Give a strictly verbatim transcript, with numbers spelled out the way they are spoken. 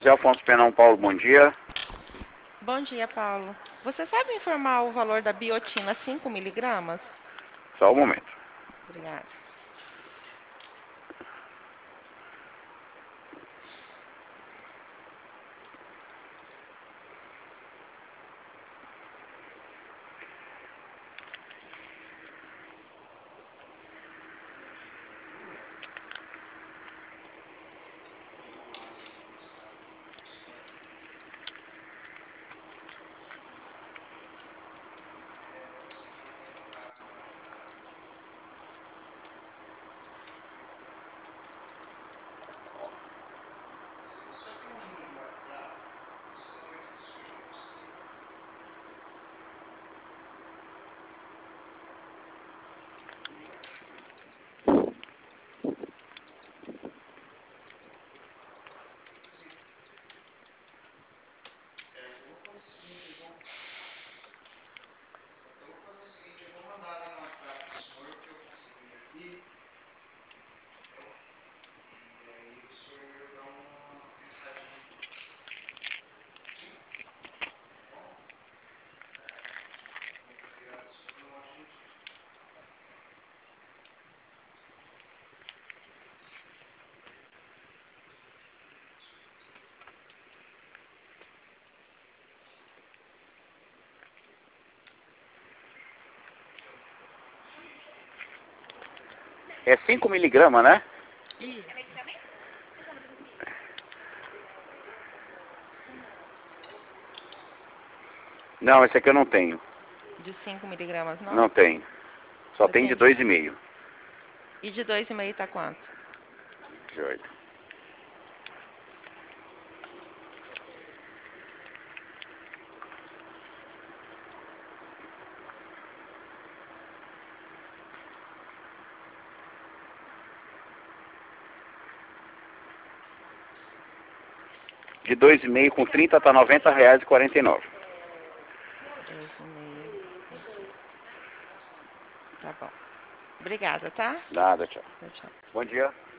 José Afonso Penão Paulo, bom dia. Bom dia, Paulo. Você sabe informar o valor da biotina cinco miligramas? Só um momento. Obrigada. É cinco miligramas, né? Isso. Não, esse aqui eu não tenho. De cinco miligramas, não? Não tenho. Só Você tem de tem de... dois e meio. E de dois e meio tá quanto? Deixa eu olhar. De dois e meio com trinta tá noventa reais e quarenta e nove. Dois e meio. Tá bom. Obrigada, tá? Nada, tchau. Tchau, tchau. Bom dia.